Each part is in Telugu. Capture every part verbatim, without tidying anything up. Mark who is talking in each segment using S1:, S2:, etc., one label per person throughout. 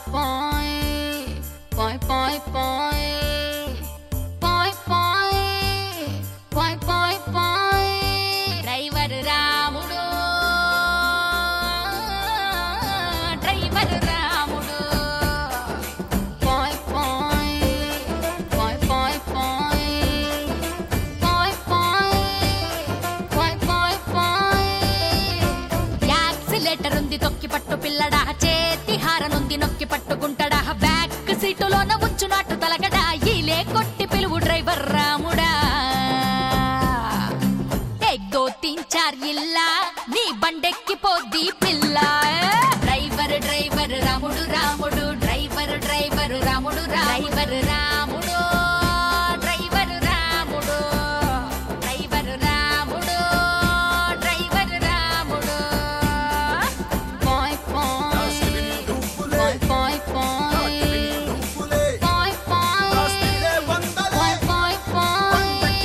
S1: పాయ్ పాయ్ పాయ్ పాయ్ పాయ్ పాయ్ పాయ్ పాయ్ పాయ్ డ్రైవర్ రాముడు డ్రైవర్ రాముడు పాయ్ పాయ్ పాయ్ పాయ్ పాయ్ పాయ్ పాయ్ పాయ్ పాయ్ పాయ్ యాక్సిలేటర్ ఉంది తొక్కి పట్టు పిల్లడా చేతి హారనుంది నొక్కి పట్టుకుంటాడా బ్యాక్ సీటులోన ఉంచునట్టు తలగడా ఈలే కొట్టి పిలువు డ్రైవర్ రాముడా एक दो तीन चार इल्ला नी बंडेक्की पोद्दी पिल्ला driver driver Ramudu Ramudu driver driver Ramudu driver Ramudu driver Ramudu driver Ramudu driver Ramudu पाय पाय पाय पाय पाय पाय पाय पाय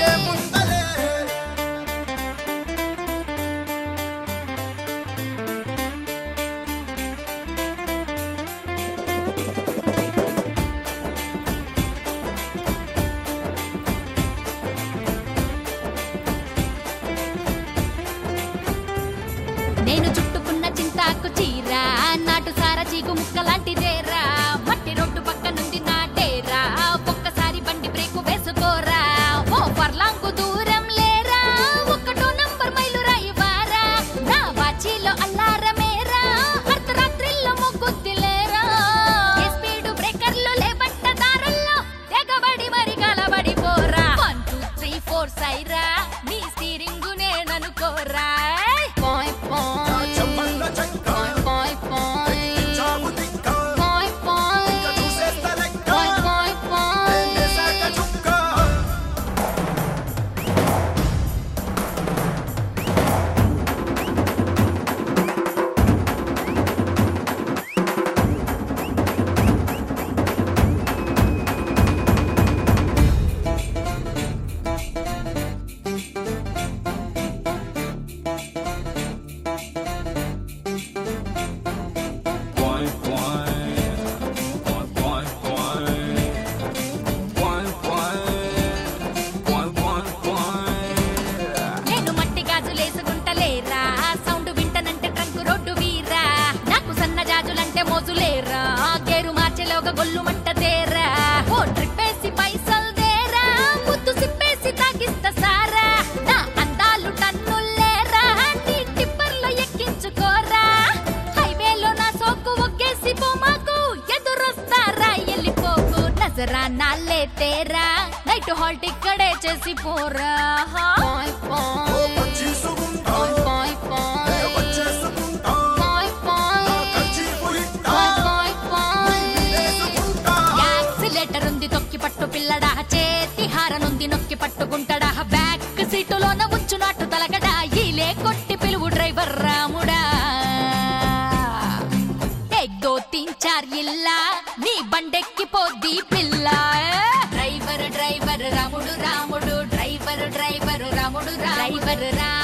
S1: నేను చుట్టుకున్న చింతాకు చీర నాటు సారా చీకు ముక్కలాంటిదేరా మట్టి రోడ్డు పక్క నుండి నాటేరా ఒక్కసారి బండి బ్రేకు వేసుకోరా ఓ పర్లాంకు దూరం లేరా ఒక్కటో నంబర్ మైలు రాయివారా నా వాచిలో అల్లారమేరా అర్ధరాత్రిలో మొగ్గుద్దిలేరా ఏ స్పీడు బ్రేకర్లు లేబట్ట దారుల్లో తెగబడి మరి కలబడి పోరా వన్ టూ త్రీ ఫోర్ సైరా నీ స్టీరింగ్ నేననుకోరా పాయ్ పాయ్ పాయ్ పాయ్ పాయ్ పాయ్ పాయ్ పాయ్ నేను మట్టి గాజులేసుకుంటలేరా సౌండ్ వింటనంటే ట్రంక్ రోడ్డు వీరా నాకు సన్న జాజులంటే మోజులేరా గేరు మార్చేలోగా గొల్లు మంటదేరా ఓ ట్రిప్పేసి పైసల్ దేరా ముద్దు సిప్పేసి తాగిస్తా సారా నా అందాలు టన్నులేరా నీ టిప్పర్లో ఎక్కించుకోరా హైవేలో నా సోకు ఒగ్గేసి పోమాకు ఎదురొస్తారా ఎల్లిపోకు నజరా నాలే తేరా నైట్ హాల్ట్ ఇక్కడే చేసి పోరా పాయ్ పాయ్ పాయ్ పాయ్ పాయ్ పాయ్ పాయ్ పాయ్ యాక్సిలేటర్ ఉంది తొక్కి పట్టు పిల్లడా చేతి హారనుంది నొక్కి పట్టుకుంటాడా బ్యాక్ సీటులోన ఉంచునట్టు తలగడా ఈలే కొట్టి పిలువు డ్రైవర్ రాముడా एक दो तीन चार इल्ला नी बंडेक्की पोद्दी पिल्ला driver driver Ramudu Ramudu driver driver Ramudu driver रा